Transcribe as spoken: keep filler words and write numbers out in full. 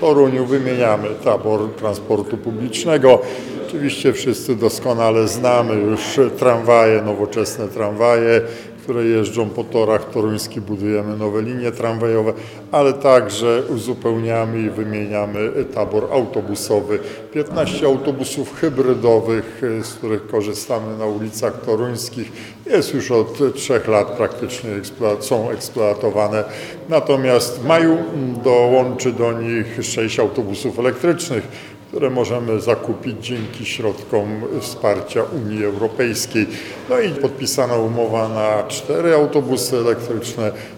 Toruniu wymieniamy tabor transportu publicznego. Oczywiście wszyscy doskonale znamy już tramwaje, nowoczesne tramwaje, które jeżdżą po torach toruńskich, budujemy nowe linie tramwajowe, ale także uzupełniamy i wymieniamy tabor autobusowy. piętnaście autobusów hybrydowych, z których korzystamy na ulicach toruńskich, jest już od trzech lat praktycznie eksploat- są eksploatowane. Natomiast w maju dołączy do nich sześć autobusów elektrycznych, które możemy zakupić dzięki środkom wsparcia Unii Europejskiej. No i podpisana umowa na cztery autobusy elektryczne.